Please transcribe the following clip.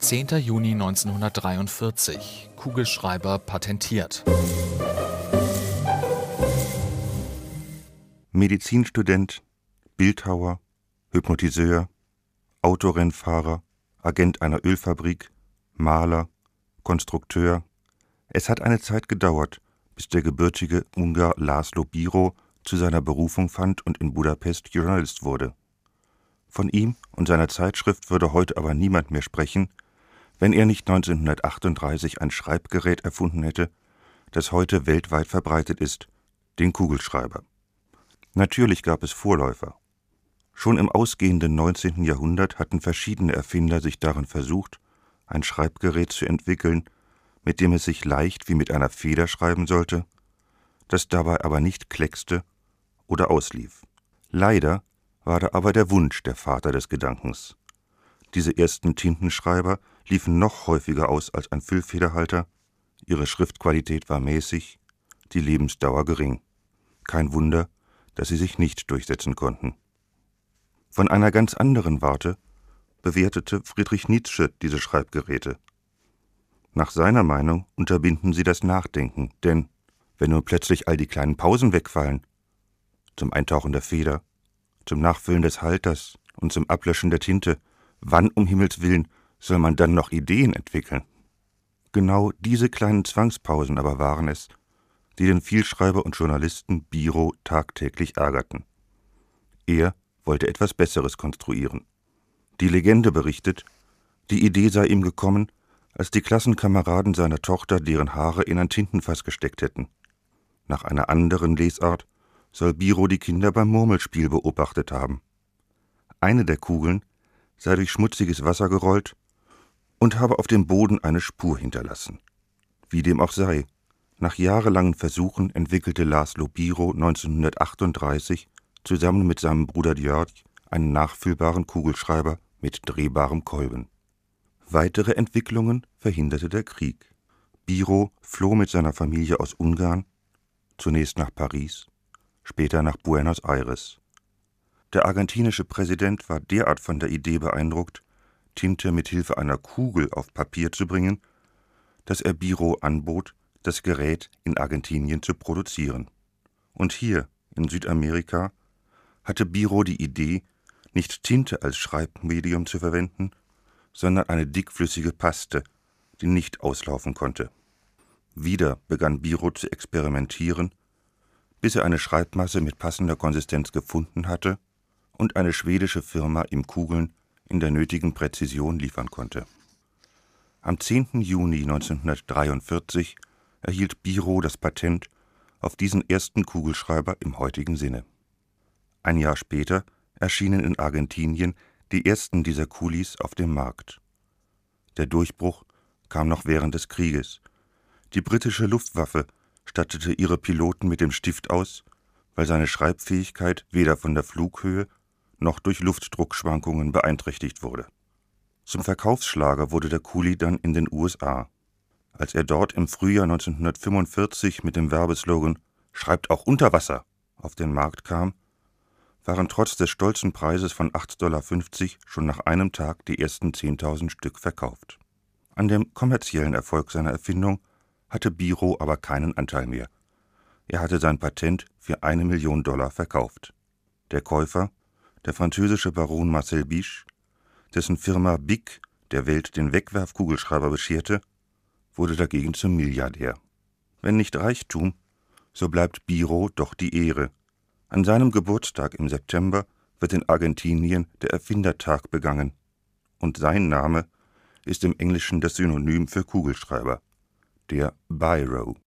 10. Juni 1943. Kugelschreiber patentiert. Medizinstudent, Bildhauer, Hypnotiseur, Autorennfahrer, Agent einer Ölfabrik, Maler, Konstrukteur. Es hat eine Zeit gedauert, bis der gebürtige Ungar László Bíró zu seiner Berufung fand und in Budapest Journalist wurde. Von ihm und seiner Zeitschrift würde heute aber niemand mehr sprechen, wenn er nicht 1938 ein Schreibgerät erfunden hätte, das heute weltweit verbreitet ist, den Kugelschreiber. Natürlich gab es Vorläufer. Schon im ausgehenden 19. Jahrhundert hatten verschiedene Erfinder sich darin versucht, ein Schreibgerät zu entwickeln, mit dem es sich leicht wie mit einer Feder schreiben sollte, das dabei aber nicht kleckste oder auslief. Leider war da aber der Wunsch der Vater des Gedankens. Diese ersten Tintenschreiber liefen noch häufiger aus als ein Füllfederhalter, ihre Schriftqualität war mäßig, die Lebensdauer gering. Kein Wunder, dass sie sich nicht durchsetzen konnten. Von einer ganz anderen Warte bewertete Friedrich Nietzsche diese Schreibgeräte. Nach seiner Meinung unterbinden sie das Nachdenken, denn wenn nun plötzlich all die kleinen Pausen wegfallen, zum Eintauchen der Feder, zum Nachfüllen des Halters und zum Ablöschen der Tinte, wann um Himmels Willen soll man dann noch Ideen entwickeln? Genau diese kleinen Zwangspausen aber waren es, die den Vielschreiber und Journalisten Bíró tagtäglich ärgerten. Er wollte etwas Besseres konstruieren. Die Legende berichtet, die Idee sei ihm gekommen, als die Klassenkameraden seiner Tochter deren Haare in ein Tintenfass gesteckt hätten. Nach einer anderen Lesart soll Bíró die Kinder beim Murmelspiel beobachtet haben. Eine der Kugeln sei durch schmutziges Wasser gerollt und habe auf dem Boden eine Spur hinterlassen. Wie dem auch sei, nach jahrelangen Versuchen entwickelte László Bíró 1938 zusammen mit seinem Bruder György einen nachfüllbaren Kugelschreiber mit drehbarem Kolben. Weitere Entwicklungen verhinderte der Krieg. Bíró floh mit seiner Familie aus Ungarn, zunächst nach Paris, später nach Buenos Aires. Der argentinische Präsident war derart von der Idee beeindruckt, Tinte mit Hilfe einer Kugel auf Papier zu bringen, dass er Bíró anbot, das Gerät in Argentinien zu produzieren. Und hier, in Südamerika, hatte Bíró die Idee, nicht Tinte als Schreibmedium zu verwenden, sondern eine dickflüssige Paste, die nicht auslaufen konnte. Wieder begann Bíró zu experimentieren, bis er eine Schreibmasse mit passender Konsistenz gefunden hatte und eine schwedische Firma ihm Kugeln in der nötigen Präzision liefern konnte. Am 10. Juni 1943 erhielt Bíró das Patent auf diesen ersten Kugelschreiber im heutigen Sinne. Ein Jahr später erschienen in Argentinien die ersten dieser Kulis auf dem Markt. Der Durchbruch kam noch während des Krieges. Die britische Luftwaffe stattete ihre Piloten mit dem Stift aus, weil seine Schreibfähigkeit weder von der Flughöhe noch durch Luftdruckschwankungen beeinträchtigt wurde. Zum Verkaufsschlager wurde der Kuli dann in den USA. Als er dort im Frühjahr 1945 mit dem Werbeslogan »Schreibt auch unter Wasser« auf den Markt kam, waren trotz des stolzen Preises von $8,50 schon nach einem Tag die ersten 10.000 Stück verkauft. An dem kommerziellen Erfolg seiner Erfindung hatte Bíró aber keinen Anteil mehr. Er hatte sein Patent für $1 Million verkauft. Der Käufer, der französische Baron Marcel Bich, dessen Firma Bic der Welt den Wegwerfkugelschreiber bescherte, wurde dagegen zum Milliardär. Wenn nicht Reichtum, so bleibt Bíró doch die Ehre. An seinem Geburtstag im September wird in Argentinien der Erfindertag begangen. Und sein Name ist im Englischen das Synonym für Kugelschreiber, der Biro.